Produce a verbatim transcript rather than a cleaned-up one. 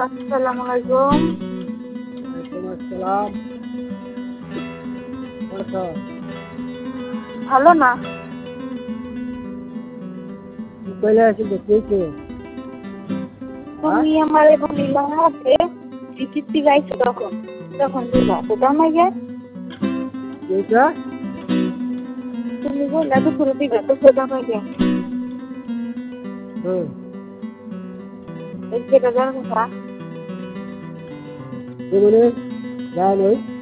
আসসালামু আলাইকুম। ওয়ালাইকুম আসসালাম। বলো। ভালো না? কি কইলে আছি দেখতেইছে? তুমি আমারে বলিলা যে চিকিৎসি গাইছো তখন তখন দিলা তো দাও না গে। এইটা তুমি বললা দুপুরে দিবা তো দাও না গে। হুম এই যেটা জানো না এগুলো যায় নাই।